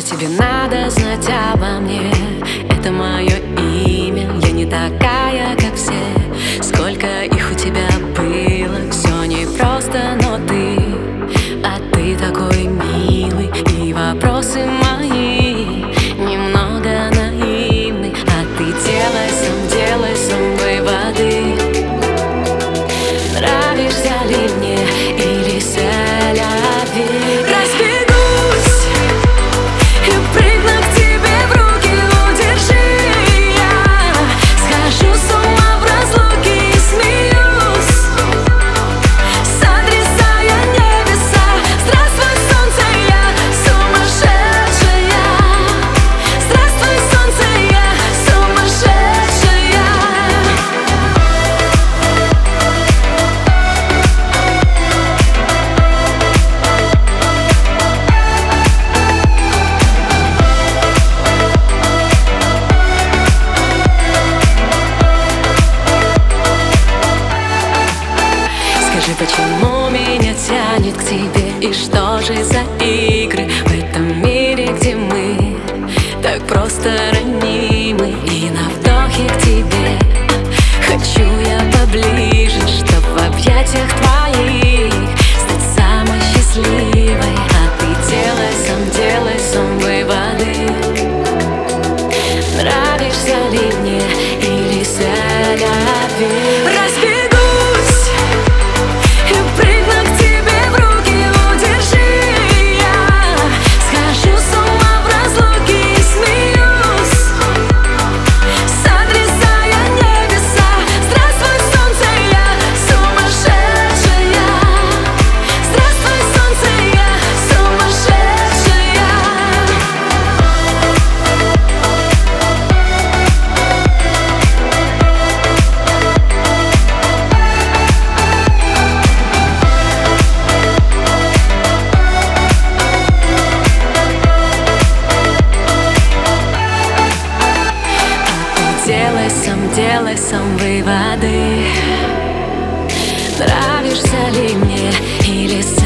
тебе надо знать обо мне. Это мое имя, я не такая, как все. Сколько их у тебя было, все непросто, но ты такой милый. И вопросы мои немного наивны, а ты делай сам выводы. Нравишься ли мне или селяви? Разбегусь и прыгну к тебе в руки, удержи. Я схожу с ума в разлуке и смеюсь, сотрясая небеса. Здравствуй, солнце, я сумасшедшая. Здравствуй, солнце, я сумасшедшая. Скажи, почему меня тянет к тебе? И что же за игры в этом мире, где мы так просто ранимы? И на вдохе к тебе хочу я поближе, чтоб в объятиях твоих стать самой счастливой. А ты делай сам выводы. Нравишься ли мне или селяви? Разбегусь и прыгну к тебе в руки, удержи. Я схожу с ума в разлуке и смеюсь, сотрясая небеса. Здравствуй, солнце, я сумасшедшая. Здравствуй, солнце, я сумасшедшая. Делай сам выводы. Нравишься ли мне или